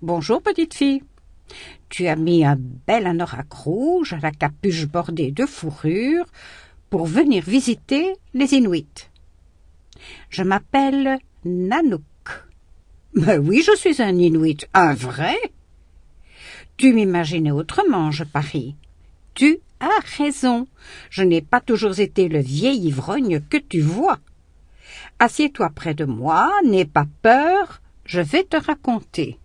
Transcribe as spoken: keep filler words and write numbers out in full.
Bonjour, petite fille. Tu as mis un bel anorak rouge à la capuche bordée de fourrure pour venir visiter les Inuits. Je m'appelle Nanook. Mais oui, je suis un Inuit, un vrai. Tu m'imaginais autrement, je parie. Tu as raison. Je n'ai pas toujours été le vieil ivrogne que tu vois. Assieds-toi près de moi, n'aie pas peur, je vais te raconter.